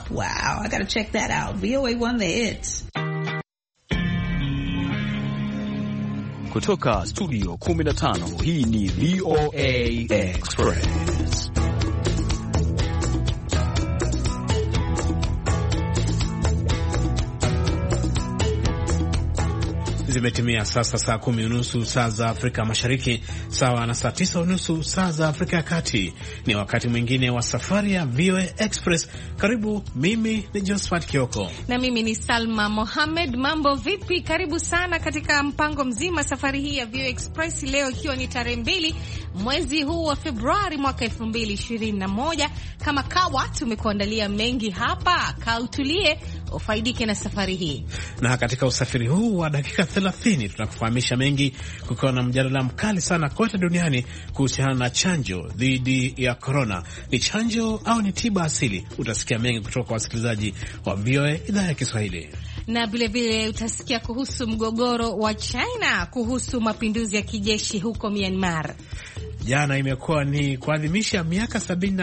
Wow, I gotta check that out. VOA1 The Hits. Kutoka studio 15, hii ni VOA Express. Zimetimia sasa saa 10:30 saa za Afrika Mashariki, sawa na saa 9:30 saa za Afrika ya Kati. Ni wakati mwingine wa safari ya VOA Express. Karibu, mimi ni Josephat Kioko. Na mimi ni Salma Mohamed. Mambo vipi? Karibu sana katika mpango mzima safari hii ya VOA Express, leo ikiwa ni tarehe 2 mwezi huu wa Februari mwaka 2021. Kama kawa tumekuandalia mengi hapa, kaa utulie ufaidike na safari hii. Na katika usafiri huu wa dakika 30 tunakufahamisha mengi, kukiwa na mjadala mkali sana kote duniani kuhusiana na chanjo dhidi ya corona. Ni chanjo au ni tiba asili? Utasikia mengi kutoka kwa wasikilizaji wa VOA idhaa ya Kiswahili. Na vile vile utasikia kuhusu mgogoro wa China kuhusu mapinduzi ya kijeshi huko Myanmar. Jana imekuwa ni kuadhimisha miaka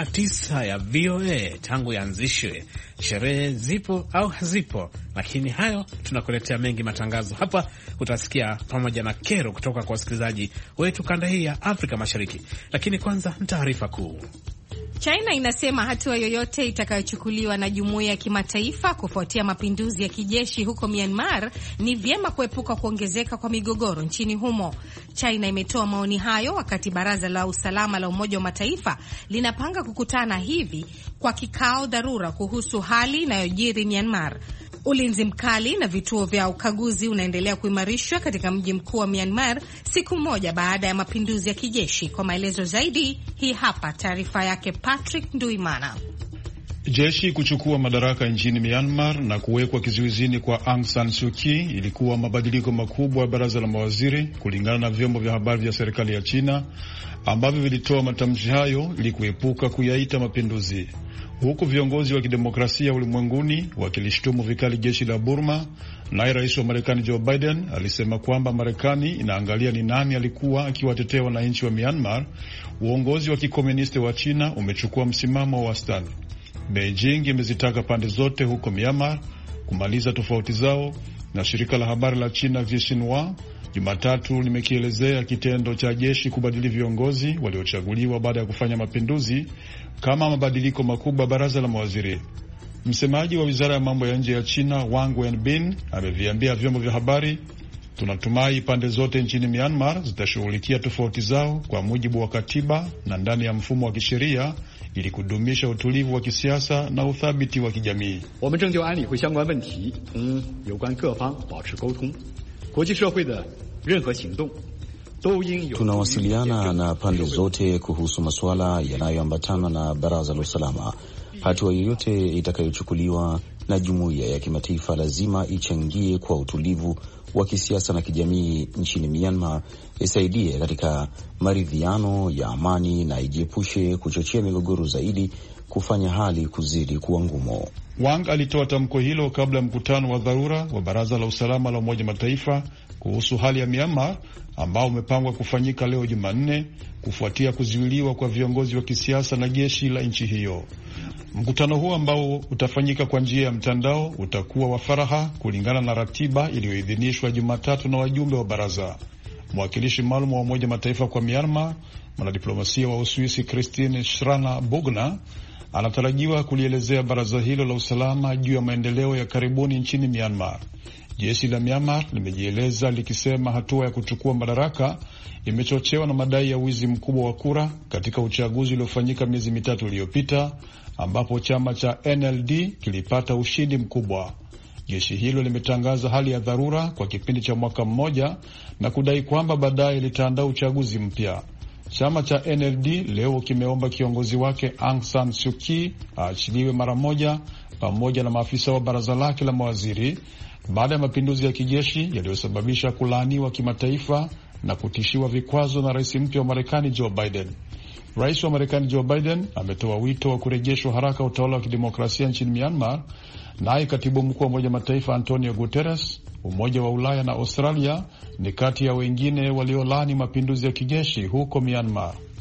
79 ya VOA tangu yaanzishwe. Sherehe zipo au hazipo, lakini hayo tunakuletea mengi matangazo hapa. Utasikia pamoja na kero kutoka kwa wasikilizaji wetu kanda hii ya Afrika Mashariki. Lakini kwanza ni taarifa kuu. China inasema hatua yoyote itakayochukuliwa na jumuiya ya kimataifa kufuatia mapinduzi ya kijeshi huko Myanmar ni vyema kuepuka kuongezeka kwa migogoro nchini humo. China imetoa maoni hayo wakati Baraza la Usalama la Umoja wa Mataifa linapanga kukutana hivi kwa kikao dharura kuhusu hali inayojiri Myanmar. Ulinzi mkali na vituo vya ukaguzi unaendelea kuimarishwa katika mji mkuu wa Myanmar siku moja baada ya mapinduzi ya kijeshi. Kwa maelezo zaidi, hii hapa taarifa yake Patrick Nduimana. Jeshi kuchukua madaraka nchini Myanmar na kuwekwa kizuizini kwa Aung San Suu Kyi ilikuwa mabadiliko makubwa ya baraza la mawaziri, kulingana na vyombo vya habari vya serikali ya China ambavyo vilitoa matamshi hayo ili kuepuka kuyaita mapinduzi. Huku viongozi wa kidemokrasia ulimwenguni wakilishtumu vikali jeshi la Burma, naye rais wa Marekani Joe Biden alisema kwamba Marekani inaangalia ni nani alikuwa akiwatetea wananchi wa Myanmar. Uongozi wa kikomunisti wa China umechukua msimamo wa wastani. Beijing imezitaka pande zote huko Myanmar kumaliza tofauti zao, na shirika la habari la China Xinhua Jumatatu limekielezea kitendo cha jeshi kubadili viongozi waliochaguliwa baada ya kufanya mapinduzi kama mabadiliko makubwa baraza la mawaziri. Msemaji wa wizara ya mambo ya nje ya China Wang Wenbin ameviambia vyombo vya habari, tunatumai pande zote nchini Myanmar zitashughulikia tofauti zao kwa mujibu wa katiba na ndani ya mfumo wa kisheria ili kudumisha utulivu wa kisiasa na uthabiti wa kijamii. Tunawasiliana na pande zote kuhusu masuala yanayoambatana na baraza la usalama. Hatua yoyote itakayochukuliwa na jumuiya ya kimataifa lazima ichangie kwa utulivu wa kisiasa na kijamii nchini Myanmar, isaidie katika maridhiano ya amani na ijiepushe kuchochea migogoro zaidi, kufanya hali kuzidi kuwa ngumu. Wang alitoa tamko hilo kabla ya mkutano wa dharura wa baraza la usalama la Umoja Mataifa kuhusu hali ya Myanmar ambao umepangwa kufanyika leo Jumanne kufuatia kuzuiliwa kwa viongozi wa kisiasa na jeshi la nchi hiyo. Mkutano huo ambao utafanyika kwa njia ya mtandao utakuwa wa faraha kulingana na ratiba iliyoidhinishwa Jumatatu na wajumbe wa baraza. Mwakilishi maalum wa Umoja Mataifa kwa Myanmar, mwanadiplomasia wa Uswisi Christine Schraner Burgener, anatarajiwa kulielezea baraza hilo la usalama juu ya maendeleo ya karibuni nchini Myanmar. Jeshi la Myanmar limejieleza likisema hatua ya kuchukua madaraka imechochewa na madai ya wizi mkubwa wa kura katika uchaguzi uliofanyika miezi mitatu iliyopita, ambapo chama cha NLD kilipata ushindi mkubwa. Jeshi hilo limetangaza hali ya dharura kwa kipindi cha mwaka mmoja na kudai kwamba baadaye litaandaa uchaguzi mpya. Chama cha NLD leo kimeomba kiongozi wake Aung San Suu Kyi aachiliwe mara moja pamoja na maafisa wa baraza lake la mawaziri baada ya mapinduzi ya kijeshi yaliyosababisha kulaaniwa kimataifa na kutishiwa vikwazo na rais mpya wa Marekani Joe Biden. Rais wa Marekani Joe Biden ametoa wito wa kurejeshwa haraka utawala wa kidemokrasia nchini Myanmar, naye katibu mkuu wa Umoja Mataifa Antonio Guterres, Umoja wa Ulaya na Australia ni kati ya wengine waliolaani mapinduzi ya kijeshi huko Myanmar.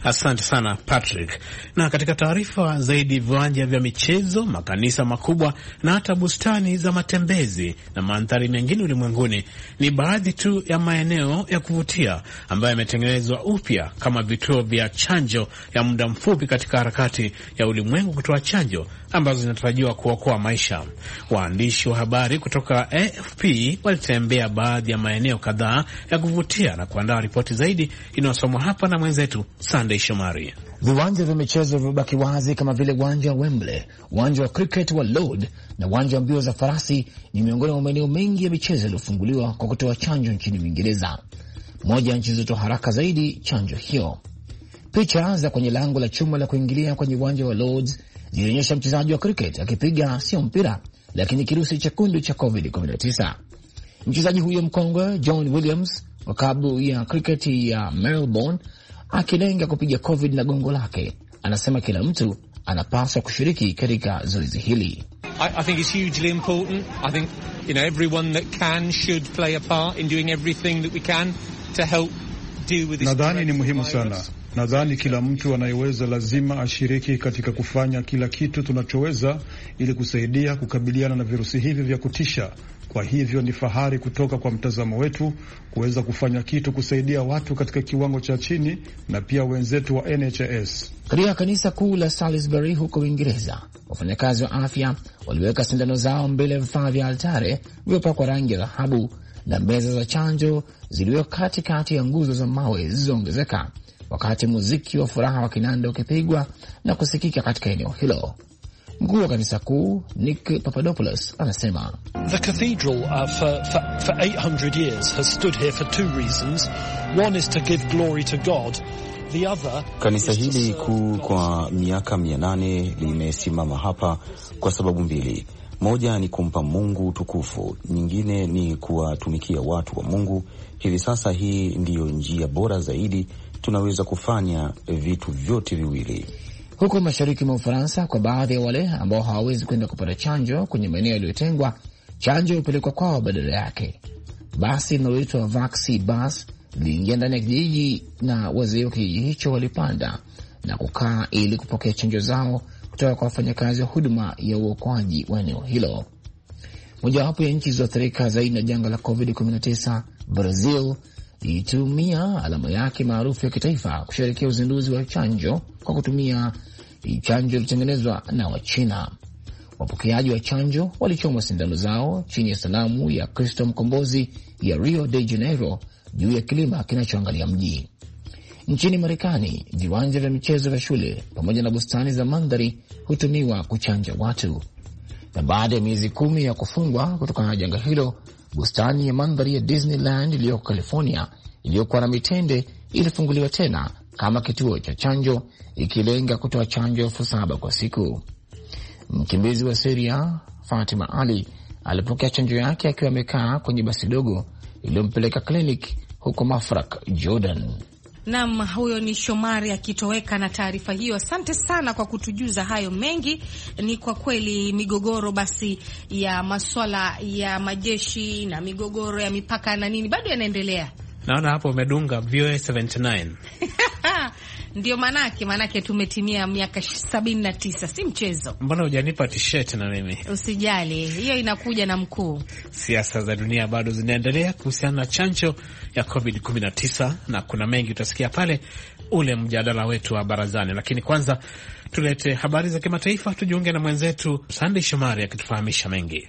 Asante sana Patrick. Na katika taarifa zaidi, viwanja vya michezo, makanisa makubwa na hata bustani za matembezi na mandhari mengine ulimwenguni ni baadhi tu ya maeneo ya kuvutia ambayo yametengenezwa upya kama vituo vya chanjo ya muda mfupi katika harakati ya ulimwengu kutoa chanjo ambazo zinatarajiwa kuokoa maisha. Waandishi wa habari kutoka AFP walitembea baadhi ya maeneo kadhaa ya kuvutia na kuandaa ripoti zaidi inayosomwa hapa na mwenzetu Sunday Shomari. Viwanja vya michezo vimebaki wazi kama vile uwanja wa Wembley, uwanja wa cricket wa Lord na uwanja wa mbio za farasi ni miongoni mwa maeneo mengi ya michezo yaliyofunguliwa kwa kutoa chanjo nchini Uingereza, moja ya nchi zilizotoa haraka zaidi chanjo hiyo. Picha za kwenye lango la chuma la kuingilia kwenye uwanja wa Lords zilionyesha mchezaji wa cricket akipiga sio mpira lakini kirusi chekundu cha COVID-19. Mchezaji huyo mkongwe John Williams wa klabu ya cricket ya Melbourne akilenga kupiga COVID na gongo lake, anasema kila mtu anapaswa kushiriki katika zoezi hili. I think it's hugely important. I think, everyone that can should play a part in doing everything that we can to help deal with this. Nadhani ni muhimu sana. Nadhani kila mtu anayeweza lazima ashiriki katika kufanya kila kitu tunachoweza ili kusaidia kukabiliana na virusi hivi vya kutisha. Kwa hivyo ni fahari kutoka kwa mtazamo wetu kuweza kufanya kitu kusaidia watu katika kiwango cha chini na pia wenzetu wa NHS. Katika kanisa kuu la Salisbury huko Uingereza, wafanyakazi wa afya waliweka sindano zao mbele ya vifaa vya altare vilivyopakwa rangi ya dhahabu na meza za chanjo ziliwekwa katikati ya nguzo za mawe zilizoongezeka, wakati muziki wa furaha wa kinanda ukipigwa na kusikika katika eneo hilo. Mkuu wa kanisa kuu Nick Papadopoulos anasema The cathedral for 800 years has stood here for two reasons. One is to give glory to God. The other, kanisa hili kuu kwa miaka 800 limesimama hapa kwa sababu mbili. Moja ni kumpa Mungu tukufu, nyingine ni kuwatumikia watu wa Mungu. Hivi sasa hii ndiyo njia bora zaidi tunaweza kufanya vitu vyote viwili. Huko mashariki mwa Ufaransa, kwa baadhi ya wale ambao hawawezi kwenda kupata chanjo kwenye maeneo yaliyotengwa, chanjo hupelekwa kwao badala yake. Basi linaloitwa Vaxi Bus liliingia ndani ya kijiji na wazee wa kijiji hicho walipanda na kukaa ili kupokea chanjo zao kutoka kwa wafanyakazi wa huduma ya uokoaji wa eneo hilo. Mojawapo ya nchi zilizoathirika zaidi na janga la COVID-19, Brazil, ilitumia alama yake maarufu ya kitaifa kusherehekea uzinduzi wa chanjo kwa kutumia chanjo iliyotengenezwa na Wachina. Wapokeaji wa chanjo walichomwa sindano zao chini ya sanamu ya Kristo Mkombozi ya Rio de Janeiro juu ya kilima kinachoangalia mji. Nchini Marekani, viwanja vya michezo vya shule pamoja na bustani za mandhari hutumiwa kuchanja watu. Na baada ya miezi 10 ya kufungwa kutokana na janga hilo, bustani ya mandhari ya Disneyland iliyoko California iliyokuwa na mitende ilifunguliwa tena kama kituo cha chanjo, ikilenga kutoa chanjo 7,000 kwa siku. Mkimbizi wa Syria Fatima Ali alipokea chanjo yake akiwa amekaa kwenye basi dogo iliyompeleka kliniki huko Mafraq, Jordan. Naam, huyo ni Shomari akitoweka na taarifa hiyo. Asante sana kwa kutujuza hayo mengi. Ni kwa kweli migogoro basi ya masuala ya majeshi na migogoro ya mipaka na nini bado yanaendelea. Naona hapo umedunga VOA 79. Ndio manake tumetimia miaka 79, si mchezo. Mbona hujanipa t-shirt na mimi? Usijali, hiyo inakuja na mkuu. Siasa za dunia bado zinaendelea kuhusiana na chanjo ya COVID-19 na kuna mengi utasikia pale ule mjadala wetu wa barazani, lakini kwanza tulete habari za kimataifa. Tujiunge na mwenzetu Sunday Shomari akitufahamisha mengi.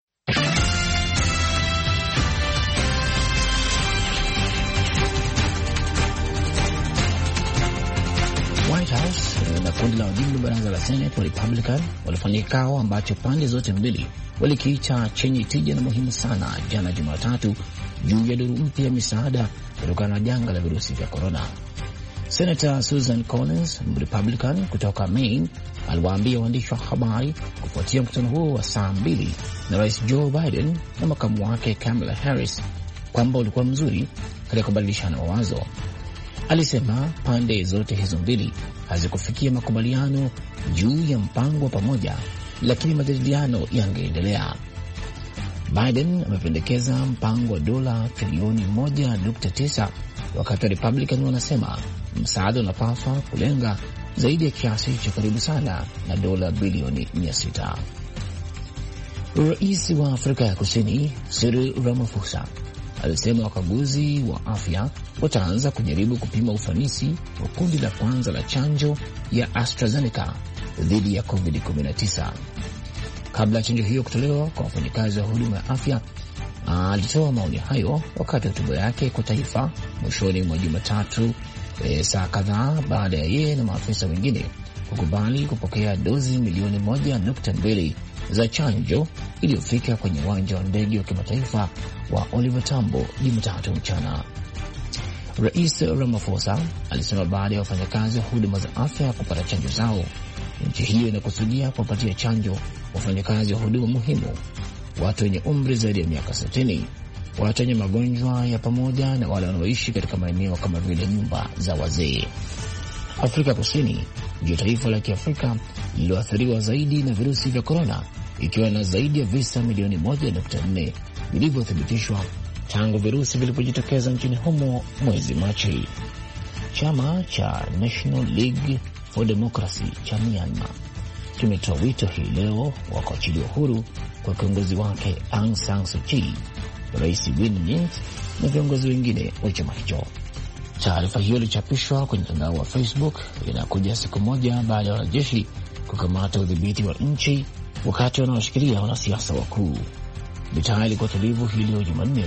White House na kundi la wajumbe baraza la Senate wa Republican walifanya kikao ambacho pande zote mbili walikiita chenye tija na muhimu sana jana Jumatatu juu ya duru mpya ya misaada kutokana na janga la virusi vya corona. Senator Susan Collins, Republican kutoka Maine, aliwaambia waandishi wa habari kufuatia mkutano huo wa saa 2 na Rais Joe Biden na makamu wake Kamala Harris kwamba ulikuwa mzuri katika kubadilishana mawazo. Alisema pande zote hizo mbili hazikufikia makubaliano juu ya mpango wa pamoja, lakini majadiliano yangeendelea. Biden amependekeza mpango wa dola trilioni 1.9 wakati wa Republican wanasema msaada unapaswa kulenga zaidi ya kiasi cha karibu sana na dola bilioni 600. Rais wa Afrika ya Kusini Cyril Ramaphosa alisema wakaguzi wa afya wataanza kujaribu kupima ufanisi wa kundi la kwanza la chanjo ya AstraZeneca dhidi ya COVID-19. Kabla ya chanjo hiyo kutolewa kwa wafanyakazi wa huduma ya afya, alitoa maoni hayo wakati wa hotuba yake kwa taifa mwishoni mwa Jumatatu, saa kadhaa baada ya yeye na maafisa wengine kukubali kupokea dozi milioni 1.2 za chanjo iliyofika kwenye uwanja wa ndege wa kimataifa wa Oliver Tambo Jumatatu mchana. Rais Ramaphosa alisema baada ya wafanyakazi wa huduma za afya kupata chanjo zao, nchi hiyo inakusudia kuwapatia chanjo wafanyakazi wa huduma muhimu, watu wenye umri zaidi ya miaka 60, watu wenye magonjwa ya pamoja na wale wanaoishi katika maeneo kama vile nyumba za wazee. Afrika Kusini ndio taifa la Kiafrika lililoathiriwa zaidi na virusi vya korona, ikiwa na zaidi ya visa milioni 1.4 vilivyothibitishwa tangu virusi vilipojitokeza nchini humo mwezi Machi. Chama cha National League for Democracy cha Myanmar kimetoa wito hii leo wa kuachiliwa huru kwa kiongozi wake Aung San Suu Kyi, Rais Win Myint na viongozi wengine wa chama hicho. Taarifa hiyo ilichapishwa kwenye mtandao wa Facebook inakuja siku moja baada ya wanajeshi kukamata udhibiti wa nchi wakati wanaoshikilia wanasiasa wakuu. Mitaa ilikuwa tulivu hii leo Jumanne,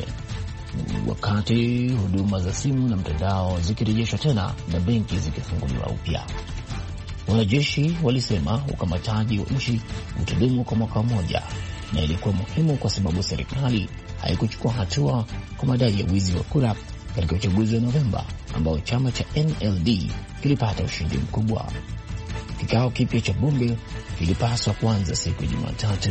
wakati huduma za simu na mtandao zikirejeshwa tena na benki zikifunguliwa upya. Wanajeshi walisema ukamataji wa nchi utadumu kwa mwaka mmoja, na ilikuwa muhimu kwa sababu serikali haikuchukua hatua kwa madai ya wizi wa kura katika uchaguzi wa Novemba ambao chama cha NLD kilipata ushindi mkubwa. Kikao kipya cha bunge kilipaswa kuanza siku ya Jumatatu.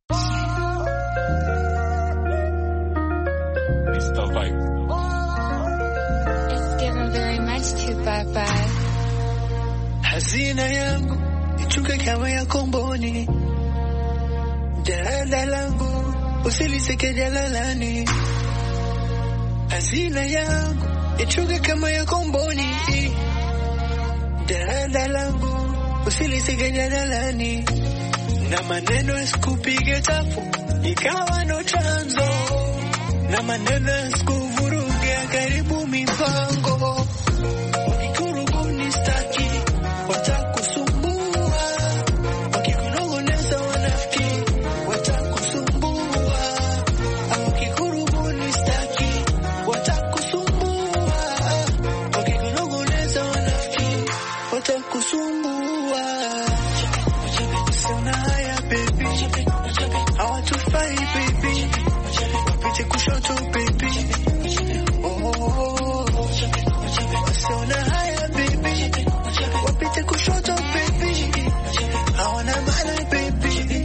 Hazina yangu ichuke kama ya komboni, jalala langu usiliseke jalalani. Hazina yangu ichuke kama ya komboni, jalala langu usiliseke jalalani. Na maneno yasikupige tafu ikawa ndo chanzo, na maneno yasikuvuruge karibu mipango. Ikuruguni staki watakusumbua, wakikunongoneza wanafiki watakusumbua. Ikuruguni staki watakusumbua, wakikunongoneza wanafiki watakusumbua. Sina haya baby, hawatufai baby, wapite kushoto baby. Sina haya baby, wapite kushoto baby, hawana maana baby.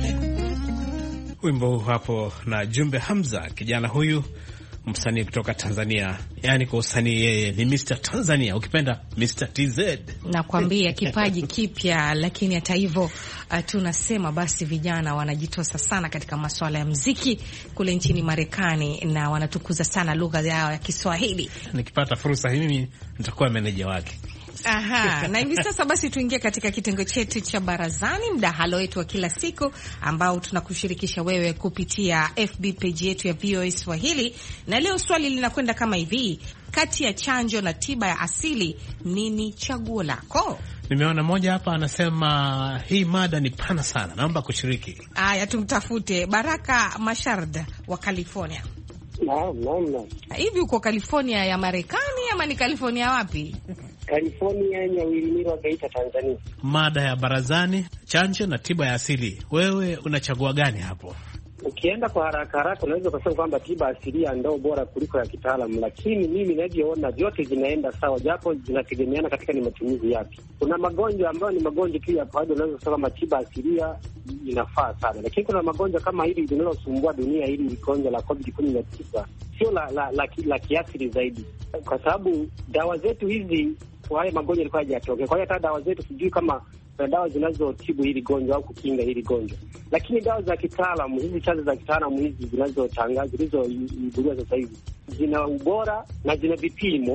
Wimbo hapo na Jumbe Hamza, kijana huyu msanii kutoka Tanzania. Yani kwa usanii yeye ni Mr. Tanzania, ukipenda Mr. TZ. Nakwambia kipaji kipya, lakini hata hivyo tunasema basi vijana wanajitosa sana katika masuala ya muziki kule nchini Marekani na wanatukuza sana lugha yao ya Kiswahili. Nikipata fursa hii mimi nitakuwa meneja wake. Aha, na hivi sasa basi tuingie katika kitengo chetu cha barazani, mdahalo wetu wa kila siku ambao tunakushirikisha wewe kupitia FB page yetu ya VOA Swahili. Na leo swali linakwenda kama hivi: kati ya chanjo na tiba ya asili, nini chaguo lako? Nimeona moja hapa anasema hii mada ni pana sana, naomba kushiriki. Aya, tumtafute Baraka Mashard wa California. Naam. Hivi uko California ya Marekani ama ni California wapi? California, Nyawilimirwa, Geita, Tanzania. Mada ya barazani, chanjo na tiba ya asili, wewe unachagua gani hapo? Ukienda kwa haraka unaweza kusema kwamba tiba asilia ndio bora kuliko ya kitaalamu, lakini mimi ninavyoona vyote zinaenda sawa, japo zinategemeana katika ni matumizi yapi. Kuna magonjwa ambayo ni magonjwa tu ya kawaida, unaweza kusema kama tiba asilia inafaa sana, lakini kuna magonjwa kama hili linalosumbua dunia, hili gonjwa la COVID-19 sio la kiasili zaidi, kwa sababu dawa zetu hizi kwa haya magonjwa yalikuwa hayajatokea. Kwa hiyo hata dawa zetu sijui kama na dawa zinazotibu hili gonjwa au kukinga hili gonjwa, lakini dawa za kitaalamu hizi, chanzo za kitaalamu hizi zinazotangaza zilizoibuliwa sasa hivi zina ubora na zina vipimo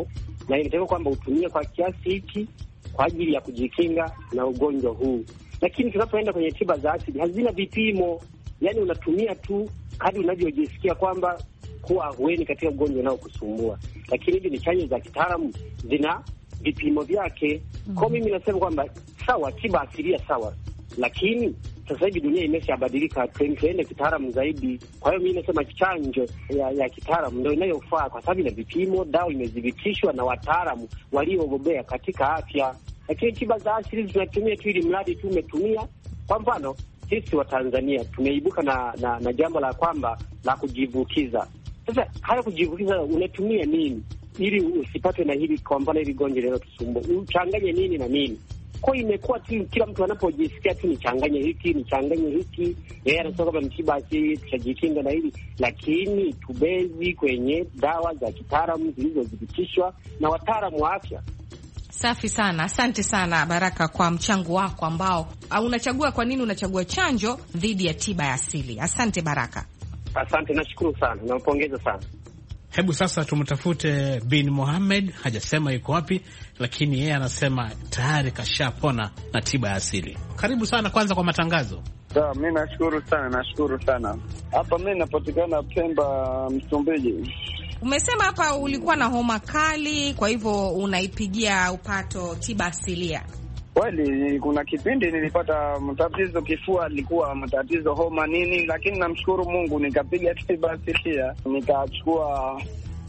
na inatakiwa kwamba utumie kwa kiasi hiki kwa ajili ya kujikinga na ugonjwa huu. Lakini tunapoenda kwenye tiba za asili hazina vipimo, yani unatumia tu kadri unavyojisikia kwamba kuwa ahueni katika ugonjwa unaokusumbua. Lakini hivi ni chanjo za kitaalamu, zina vipimo vyake. Kwa mimi nasema kwamba sawa, tiba asilia sawa, lakini sasa hivi dunia imeshabadilika, tuende kitaalamu zaidi. Kwa hiyo mimi nasema chanjo ya kitaalamu ndio inayofaa, kwa sababu ina vipimo, dawa imethibitishwa na wataalamu waliobobea katika afya. Lakini tiba za asili tunatumia tu ili mradi tu umetumia. Kwa mfano sisi wa Tanzania tumeibuka na jambo la kwamba la kujivukiza. Sasa haya kujivukiza, unatumia nini ili usipatwe na hili, kwa mfano hili gonjwa linalotusumbua, uchanganye nini na nini? Kwa hiyo imekuwa tu kila mtu anapojisikia tu nichanganye hiki, yeye anasema kama mtiba asili tutajikinga na hili, lakini tubezi kwenye dawa za kitaalamu zilizothibitishwa na wataalamu wa afya. Safi sana, asante sana Baraka kwa mchango wako ambao unachagua kwa nini unachagua chanjo dhidi ya tiba ya asili. Asante Baraka. Asante, nashukuru sana, nampongeza sana. Hebu sasa tumtafute Bin Mohamed, hajasema yuko wapi, lakini yeye anasema tayari kashapona na tiba ya asili. Karibu sana kwanza kwa matangazo. Sawa, mimi nashukuru sana. Hapa mimi napatikana Pemba, Msumbiji. Umesema hapa ulikuwa na homa kali, kwa hivyo unaipigia upato tiba asilia. Kweli kuna kipindi nilipata matatizo kifua, alikuwa matatizo homa nini, lakini namshukuru Mungu nikapiga tiba asilia, nikachukua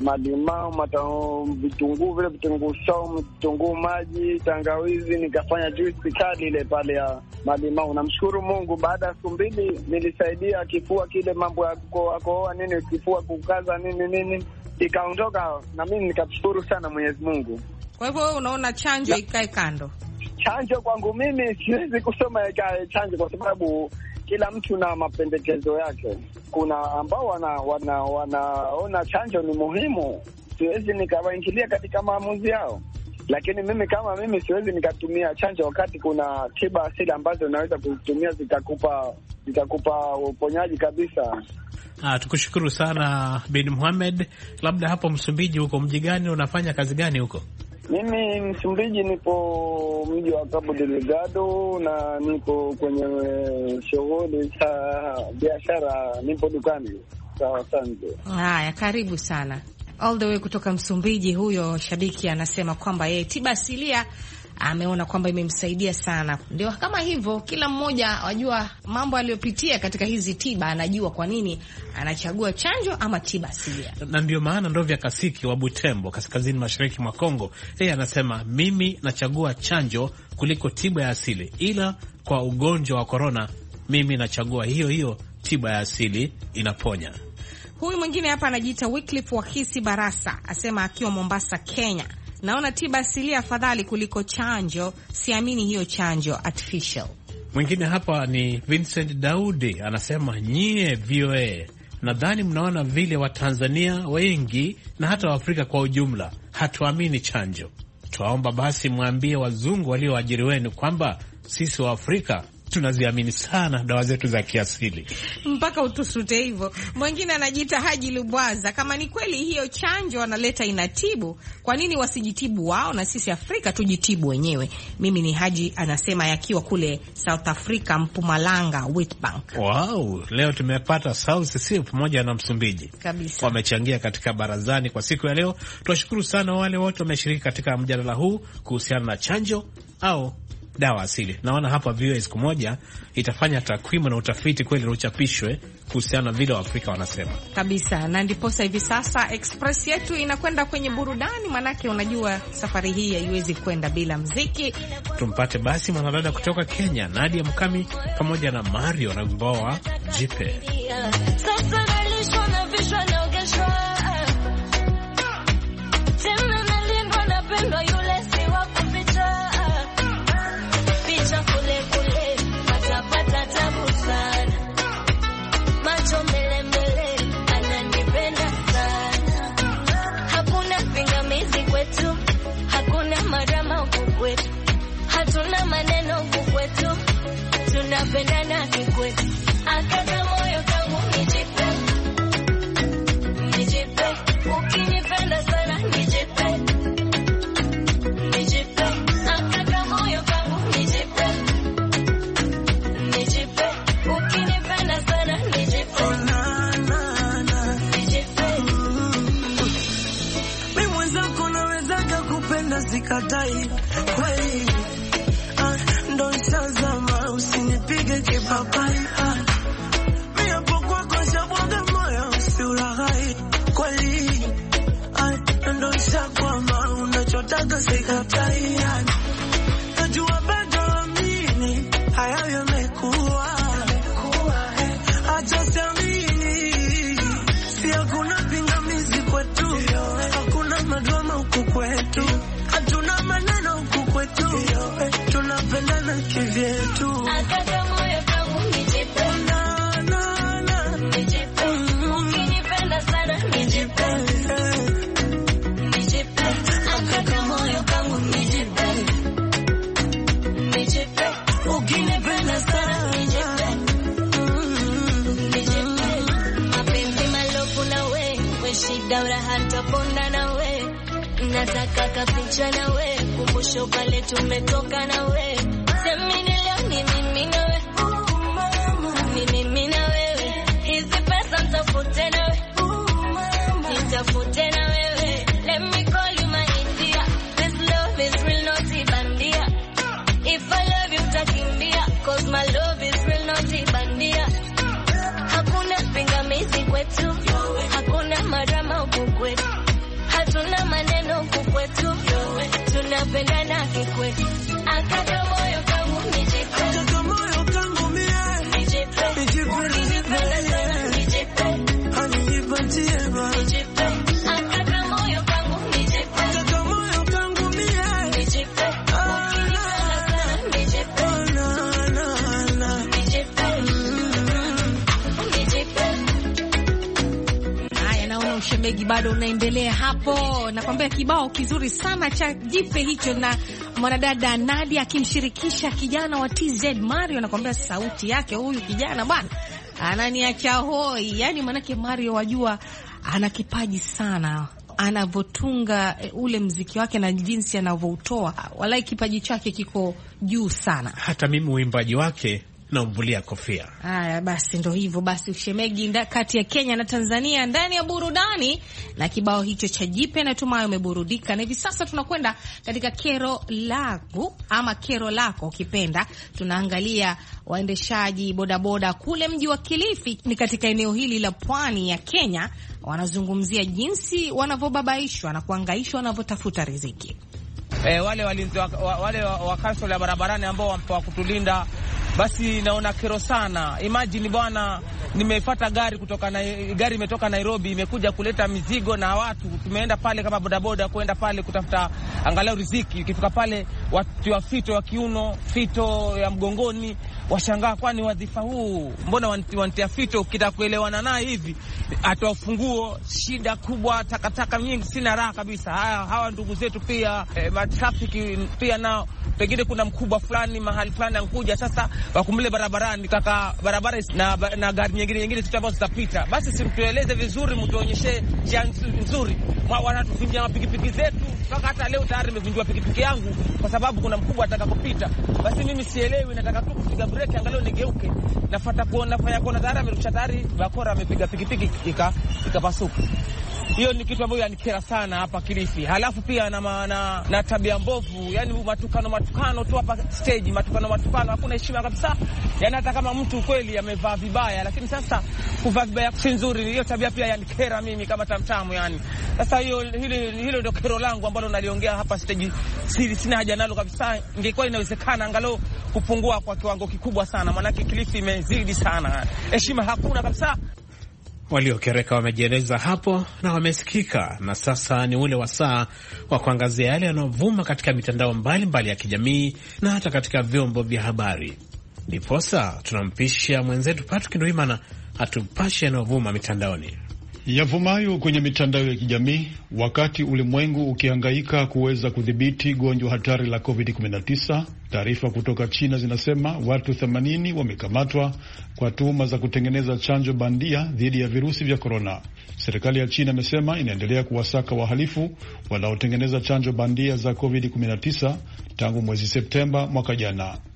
malimao, vitunguu saumu, vitunguu maji, tangawizi, nikafanya juice kali ile pale ya malimao. Namshukuru Mungu, baada ya siku 2 nilisaidia kifua kile, mambo ya kukohoa nini, kifua kukaza nini ikaondoka, na mimi nikashukuru sana Mwenyezi Mungu. Kwa hivyo unaona chanjo ikae kando? Chanjo kwangu mimi siwezi kusema ikae chanjo, kwa sababu kila mtu na mapendekezo yake. Kuna ambao wanaona chanjo ni muhimu, siwezi nikawaingilia katika maamuzi yao. Lakini mimi kama mimi siwezi nikatumia chanjo wakati kuna tiba asili ambazo naweza kuzitumia zitakupa uponyaji kabisa. Tukushukuru sana Bin Mohamed. Labda hapo Msumbiji, huko mji gani, unafanya kazi gani huko? Mimi Msumbiji nipo mji wa Cabo Delgado na nipo kwenye shughuli za biashara, nipo dukani. Sawa, asante. Haya, karibu sana. All the way kutoka Msumbiji, huyo shabiki anasema kwamba yeye tiba asilia ameona kwamba imemsaidia sana. Ndio kama hivyo, kila mmoja wajua mambo aliyopitia katika hizi tiba, anajua kwa nini anachagua chanjo ama tiba asilia. Na ndio maana Ndovya Kasiki wa Butembo, kaskazini mashariki mwa Kongo, yeye anasema mimi nachagua chanjo kuliko tiba ya asili, ila kwa ugonjwa wa korona mimi nachagua hiyo tiba ya asili, inaponya. Huyu mwingine hapa anajiita Wycliffe Wakisi Barasa, asema akiwa Mombasa, Kenya, naona tiba asilia afadhali kuliko chanjo, siamini hiyo chanjo artificial. Mwingine hapa ni Vincent Daudi, anasema nyie VOA, nadhani mnaona vile Watanzania wengi na hata Waafrika kwa ujumla hatuamini chanjo. Twaomba basi mwambie wazungu walioajiri wenu kwamba sisi Waafrika tunaziamini sana dawa zetu za kiasili. Mpaka utusute hivyo. Mwingine anajiita Haji Lubwaza, kama ni kweli hiyo chanjo wanaleta inatibu, kwa nini wasijitibu wao na sisi Afrika tujitibu wenyewe? Mimi ni Haji, anasema yakiwa kule South Africa, Mpumalanga, Witbank. Wow, leo tumepata South Sea pamoja na Msumbiji kabisa, wamechangia katika barazani kwa siku ya leo. Tuwashukuru sana wale wote wameshiriki katika mjadala huu kuhusiana na chanjo au dawa asili. Naona hapa VOA siku moja itafanya takwimu na utafiti kweli na uchapishwe kuhusiana na vile Waafrika wanasema. Kabisa, na ndiposa hivi sasa express yetu inakwenda kwenye burudani, manake unajua safari hii haiwezi kwenda bila mziki. Tumpate basi mwanadada kutoka Kenya, Nadia Mukami pamoja na Mario na Mboa Jipe. Hatuna maneno kukwetu, tunapendana kikwetu. Akata moyo kangu nijipe, nijipe, ukinipenda sana nijipe, sikai kweli, ndo shazama usinipige kipapai, mimi hapo kwako shabwaga moyo usiulaghai kweli, ndo shakwama unachotaka sikatai, najua bado amini haya yamekuwa, acha siamini, si hakuna pingamizi kwetu, hakuna madrama huku kwetu, hatuna maneno huku kwetu, tunapendana kivyetu. Akata moyo kangu nijipe, nijipe, ukinipenda sana nijipe, nijipe, akata moyo kangu nijipe, nijipe, ukinipenda sana nijipe, nijipe, mapenzi malofu na we shida uraha nitaponda na we, nataka kapicha na we, kumbusho pale tumetoka na we, semini leo ni mimi na we, ni mimi na wewe, hizi pesa nitafute na we, nitafute na wewe, let me call you my India, this love is real not ibandia, if I love you utakimbia, cause my love is real not ibandia, hakuna pingamizi kwetu, hakuna marama huku kwetu, hatuna maneno huku kwetu, tunapendana kikwetu. Akata moyo kangu nijipe, Akata moyo kangu mie nijipe, ukinipenda sana nijipe, anijipatie ba, nijipe, akata moyo kangu nijipe, akata moyo kangu mie nijipe, ukinipenda sana nijipe, nijipe, nijipe. Haya, naona ushemegi bado unaendelea hapo. Nakwambia kibao kizuri sana cha Jipe hicho, na mwanadada Nadia akimshirikisha kijana wa TZ Mario. Nakwambia sauti yake huyu kijana bwana ananiacha hoi. Yani manake Mario wajua ana kipaji sana, anavotunga ule mziki wake na jinsi anavoutoa, walai kipaji chake kiko juu sana. Hata mimi uimbaji wake na umvulia kofia. Haya basi, ndo hivyo basi, ushemegi kati ya Kenya na Tanzania ndani ya burudani na kibao hicho cha Jipe. Natumai umeburudika, na hivi sasa tunakwenda katika kero langu ama kero lako ukipenda. Tunaangalia waendeshaji bodaboda kule mji wa Kilifi, ni katika eneo hili la pwani ya Kenya. Wanazungumzia jinsi wanavyobabaishwa na kuhangaishwa wanavyotafuta riziki. Wale walinzi wale wa kansula ya barabarani ambao wa kutulinda, basi naona kero sana. Imagine bwana, nimefuata gari imetoka Nairobi, imekuja kuleta mizigo na watu, tumeenda pale kama bodaboda kwenda pale kutafuta angalau riziki. Ukifika pale watu wa fito wa kiuno, fito ya mgongoni, washangaa kwani wadhifa huu mbona wantia fito, ukitaka kuelewana naye hivi atoa funguo, shida kubwa, takataka nyingi, sina raha kabisa. Hawa ndugu zetu pia matrafiki pia nao pengine kuna mkubwa fulani mahali fulani ankuja sasa wakumle barabarani, kaka barabara na gari nyingine zote ambazo zitapita, basi simtueleze vizuri, mtuonyeshe njia nzuri. Wanatufungia mapikipiki zetu, mpaka hata leo tayari nimevunjwa pikipiki yangu kwa sababu kuna mkubwa ataka kupita. Basi mimi sielewi, nataka tu kupiga breki angalau nigeuke, nafuata fanya kona tayari amerusha tayari bakora amepiga pikipiki ikapasuka. Hiyo ni kitu ambacho yanikera sana hapa Kilifi. Halafu pia na tabia mbovu, yani matukano tu hapa stage, matukano, hakuna heshima kabisa. Yani hata kama mtu kweli amevaa vibaya, lakini kuvaa vibaya si nzuri. Hiyo tabia pia yanikera mimi kama tamtamu yani. Sasa hilo ndio kero langu ambalo naliongea hapa stage. Sina haja nalo kabisa. Ingekuwa inawezekana angalau kupungua kwa kiwango kikubwa sana, maana Kilifi imezidi sana. Heshima hakuna kabisa. Waliokereka wamejieleza hapo na wamesikika, na sasa ni ule wasaa wa kuangazia yale yanayovuma katika mitandao mbalimbali ya kijamii na hata katika vyombo vya habari. Ndiposa tunampisha mwenzetu Patrick Nduimana atupashe yanayovuma mitandaoni. Yavumayo kwenye mitandao ya kijamii wakati ulimwengu ukihangaika kuweza kudhibiti gonjwa hatari la COVID-19. Taarifa kutoka China zinasema watu 80 wamekamatwa kwa tuhuma za kutengeneza chanjo bandia dhidi ya virusi vya korona. Serikali ya China imesema inaendelea kuwasaka wahalifu wanaotengeneza chanjo bandia za COVID-19 tangu mwezi Septemba mwaka jana.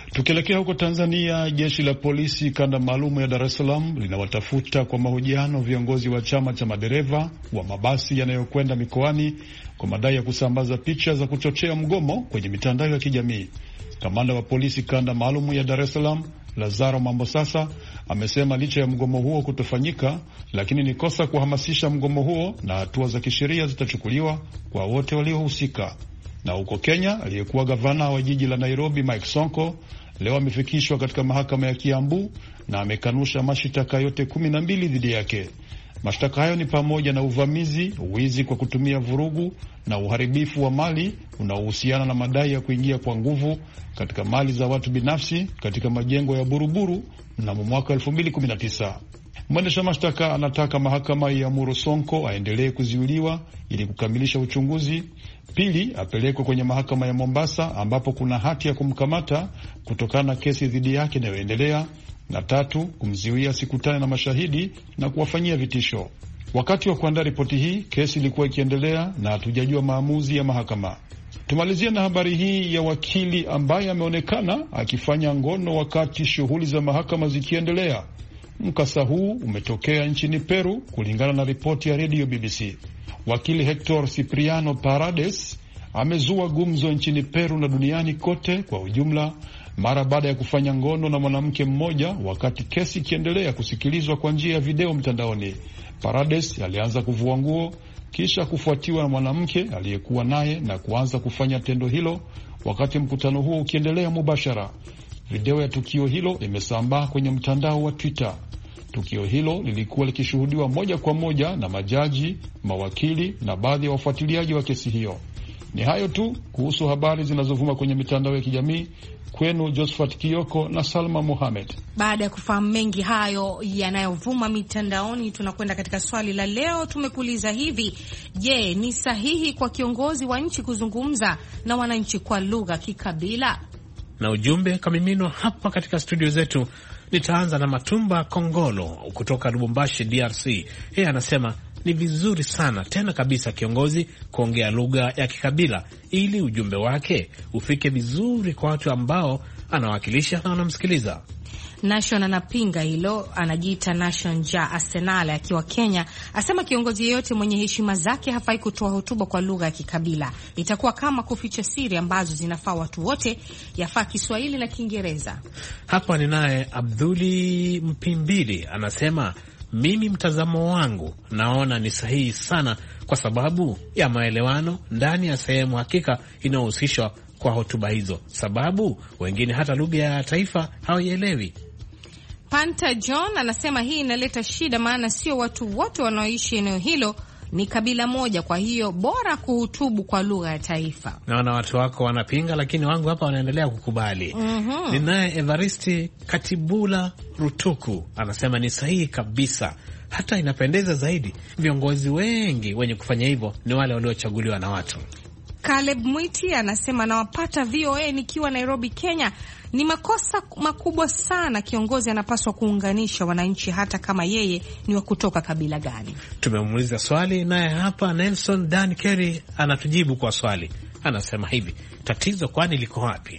Tukielekea huko Tanzania, jeshi la polisi kanda maalum ya Dar es Salaam linawatafuta kwa mahojiano viongozi wa chama cha madereva wa mabasi yanayokwenda mikoani kwa madai ya kusambaza picha za kuchochea mgomo kwenye mitandao ya kijamii. Kamanda wa polisi kanda maalum ya Dar es Salaam Lazaro Mambosasa amesema licha ya mgomo huo kutofanyika, lakini ni kosa kuhamasisha mgomo huo na hatua za kisheria zitachukuliwa kwa wote waliohusika. Na huko Kenya, aliyekuwa gavana wa jiji la Nairobi Mike Sonko leo amefikishwa katika mahakama ya Kiambu na amekanusha mashtaka yote 12 dhidi yake. Mashtaka hayo ni pamoja na uvamizi, wizi kwa kutumia vurugu na uharibifu wa mali unaohusiana na madai ya kuingia kwa nguvu katika mali za watu binafsi katika majengo ya Buruburu mnamo mwaka 2019. Mwendesha mashtaka anataka mahakama iamuru Sonko aendelee kuzuiliwa ili kukamilisha uchunguzi. Pili, apelekwe kwenye mahakama ya Mombasa ambapo kuna hati ya kumkamata kutokana na kesi dhidi yake inayoendelea. Na tatu, kumziwia sikutane na mashahidi na kuwafanyia vitisho. Wakati wa kuandaa ripoti hii, kesi ilikuwa ikiendelea na hatujajua maamuzi ya mahakama. Tumalizia na habari hii ya wakili ambaye ameonekana akifanya ngono wakati shughuli za mahakama zikiendelea. Mkasa huu umetokea nchini Peru kulingana na ripoti ya Radio BBC. Wakili Hector Cipriano Paredes amezua gumzo nchini Peru na duniani kote kwa ujumla mara baada ya kufanya ngono na mwanamke mmoja wakati kesi ikiendelea kusikilizwa kwa njia ya video mtandaoni. Paredes alianza kuvua nguo kisha kufuatiwa na mwanamke aliyekuwa naye na kuanza kufanya tendo hilo wakati mkutano huo ukiendelea mubashara. Video ya tukio hilo imesambaa kwenye mtandao wa Twitter. Tukio hilo lilikuwa likishuhudiwa moja kwa moja na majaji, mawakili na baadhi ya wafuatiliaji wa kesi hiyo. Ni hayo tu kuhusu habari zinazovuma kwenye mitandao ya kijamii. Kwenu Josephat Kioko na Salma Mohamed. Baada ya kufahamu mengi hayo yanayovuma mitandaoni, tunakwenda katika swali la leo. Tumekuuliza hivi: je, ni sahihi kwa kiongozi wa nchi kuzungumza na wananchi kwa lugha kikabila? Na ujumbe kamimino hapa katika studio zetu. Nitaanza na Matumba Kongolo kutoka Lubumbashi, DRC. Yeye anasema ni vizuri sana tena kabisa kiongozi kuongea lugha ya kikabila ili ujumbe wake ufike vizuri kwa watu ambao anawakilisha na wanamsikiliza. Nation anapinga hilo, anajiita Nation ja Arsenal akiwa Kenya, asema kiongozi yeyote mwenye heshima zake hafai kutoa hotuba kwa lugha ya kikabila. Itakuwa kama kuficha siri ambazo zinafaa watu wote, yafaa Kiswahili na Kiingereza. Hapa ni naye Abduli Mpimbili anasema mimi mtazamo wangu naona ni sahihi sana kwa sababu ya maelewano ndani ya sehemu hakika inayohusishwa kwa hotuba hizo, sababu wengine hata lugha ya taifa hawaielewi. Panta John anasema hii inaleta shida, maana sio watu wote wanaoishi eneo hilo ni kabila moja, kwa hiyo bora kuhutubu kwa lugha ya taifa. Naona watu wako wanapinga, lakini wangu hapa wanaendelea kukubali. Ninaye Evaristi Katibula Rutuku anasema ni sahihi kabisa, hata inapendeza zaidi. Viongozi wengi wenye kufanya hivyo ni wale waliochaguliwa na watu. Caleb Mwiti anasema nawapata VOA nikiwa Nairobi, Kenya. Ni makosa makubwa sana, kiongozi anapaswa kuunganisha wananchi hata kama yeye ni wa kutoka kabila gani. Tumemuuliza swali, naye hapa Nelson Dan Kerry anatujibu kwa swali. Anasema hivi, tatizo kwani liko wapi?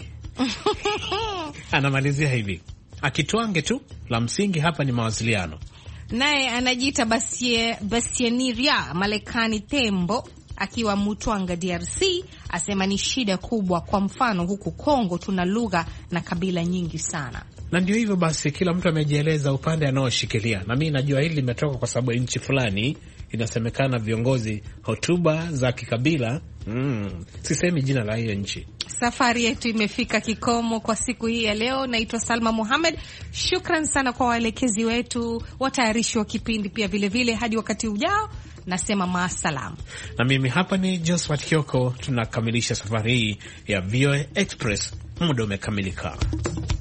Anamalizia hivi, akitwange tu, la msingi hapa ni mawasiliano. Naye anajiita Basieniria Malekani Tembo akiwa Mutwanga, DRC, asema ni shida kubwa. Kwa mfano huku Kongo tuna lugha na kabila nyingi sana. Na ndio hivyo basi, kila mtu amejieleza upande anaoshikilia. Na mimi najua hili limetoka kwa sababu nchi fulani inasemekana viongozi hotuba za kikabila. Sisemi jina la hiyo nchi. Safari yetu imefika kikomo kwa siku hii ya leo. Naitwa Salma Mohamed. Shukran sana kwa waelekezi wetu, watayarishi wa kipindi pia vile. Hadi wakati ujao, nasema maasalam. Na mimi hapa ni Josephat Kioko. Tunakamilisha safari hii ya VOA Express. Muda umekamilika.